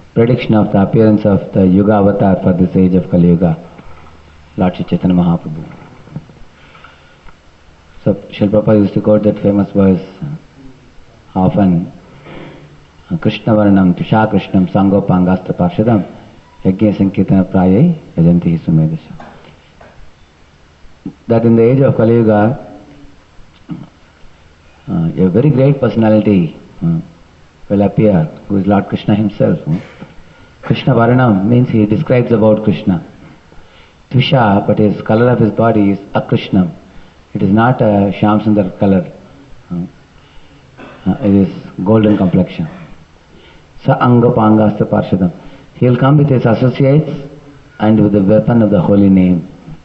prediction of the appearance of the Yuga avatar for this age of Kali Yuga, Lord Sri Chaitanya Mahaprabhu. So Srila Prabhupada used to quote that famous verse often, Krishna Varnam Tusha Krishnam Sangopangastra Parshadam Yajna Sankirtana Prayai Yajanti Sumedasha. That in the age of Kali Yuga, a very great personality will appear, who is Lord Krishna himself. Krishna Varnam means he describes about Krishna. Tusha, but his color of his body is Akrishnam. It is not a Shyamsundar color. It is golden complexion. Sa Anga Pangasta Parshadam. He will come with his associates and with the weapon of the holy name.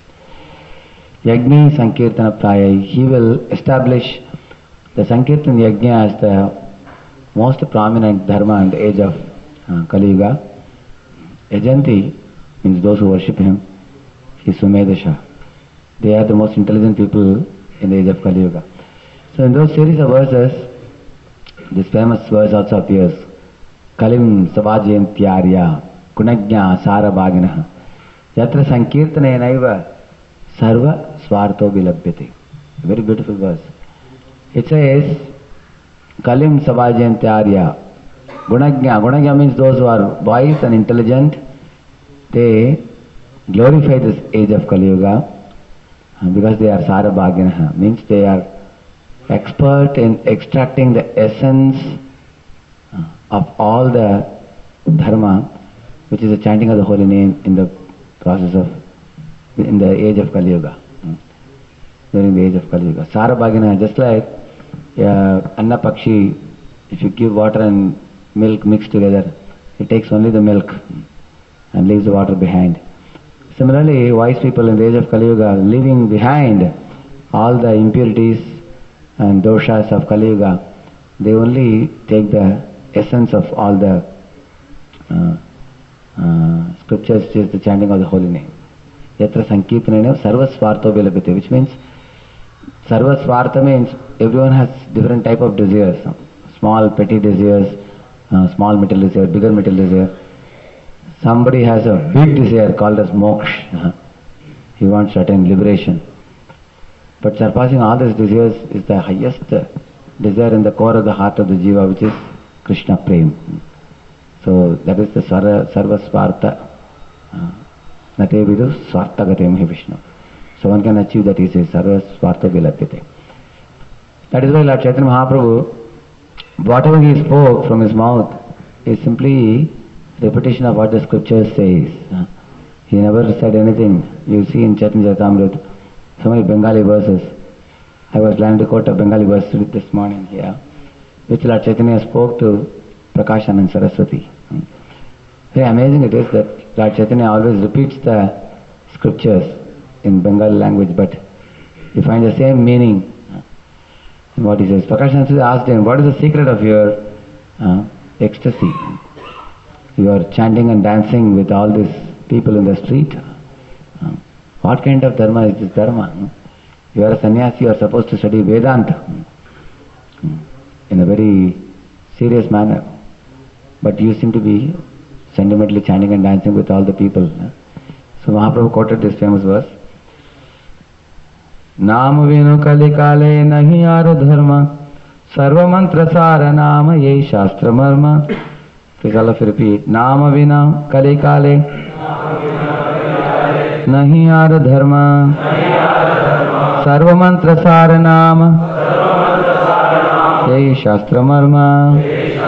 Yajna Sankirtana Prayai. He will establish the Sankirtan Yajna as the most prominent dharma in the age of Kali Yuga. Yajanti means those who worship him. He is Sumedasha. They are the most intelligent people in the age of Kali Yuga. So in those series of verses, this famous verse also appears. Kalim Savajayantyarya Gunajna Sara Bhaginaha Yatra Sankirtane Naiva Sarva Swarto Vilabhyate. Very beautiful verse. It says, Kalim Savajayantyarya Gunajna. Gunajna means those who are wise and intelligent. They glorify this age of Kali Yuga because they are Sara Bhaginaha. Means they are expert in extracting the essence of all the dharma, which is the chanting of the holy name in the process of, in the age of Kali Yuga, during the age of Kali Yuga. Sara Bhaginaha, just like Anna Pakshi, if you give water and milk mixed together, it takes only the milk and leaves the water behind. Similarly, wise people in the age of Kali Yuga, leaving behind all the impurities and doshas of Kali Yuga, they only take the essence of all the scriptures, which is the chanting of the holy name. Yatra Sankirtanena Sarva Swarto Vilabhyate, which means Sarva Swartha means everyone has different type of desires. Small petty desires, small material desire, bigger material desire. Somebody has a big desire called as moksha. He wants to attain liberation. But surpassing all these desires is the highest desire in the core of the heart of the jiva, which is Krishna Prem. So that is the Sarva Swartha. Nate Vidu Swartha Gatem He Vishnu. So one can achieve that, he says, Sarva Swartha Vilapyate. That is why Lord Chaitanya Mahaprabhu, whatever he spoke from his mouth is simply repetition of what the scriptures says. He never said anything. You see in Chaitanya Charitamrita, so many Bengali verses. I was planning to quote a Bengali verse this morning here, which Lord Chaitanya spoke to Prakashanand Saraswati. Very amazing it is that Lord Chaitanya always repeats the scriptures in Bengali language, but you find the same meaning in what he says. Prakashanand Saraswati asked him, what is the secret of your ecstasy? You are chanting and dancing with all these people in the street. What kind of dharma is this dharma? You are a sannyasi, you are supposed to study Vedanta in a very serious manner. But you seem to be sentimentally chanting and dancing with all the people. So Mahaprabhu quoted this famous verse. Nama vinu kali kale nahi aro dharma sarva mantra sara nama ye shastra marma. Please all of you repeat. Nama vina kali kale nahi aro dharma sarva mantra sara nama ye shastra marma.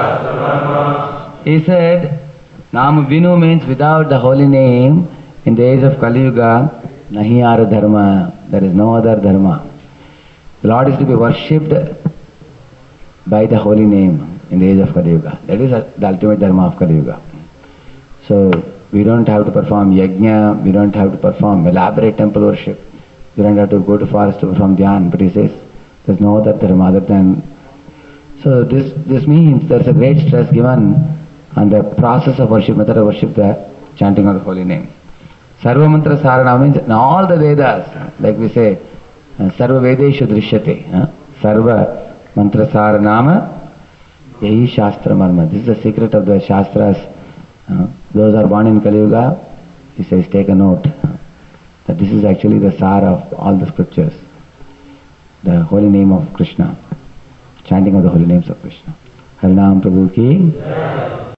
He said, Nama Vinu means without the holy name, in the age of Kali Yuga, nahi aro dharma, there is no other dharma. The Lord is to be worshipped by the holy name in the age of Kali Yuga. That is the ultimate dharma of Kali Yuga. So, we don't have to perform yajna, we don't have to perform elaborate temple worship, we don't have to go to forest to perform dhyan, but he says, there is no other dharma other than. So this means there is a great stress given on the process of worship, method of worship, the chanting of the holy name. Sarva mantra sarana means in all the Vedas, like we say, Sarva Vedeshu Drishyate. Sarva mantra saranama yahi shastra marma. This is the secret of the Shastras Those who are born in Kali Yuga, he says, take a note that this is actually the sar of all the scriptures. The holy name of Krishna, chanting of the holy names of Krishna. Harinam Prabhu ki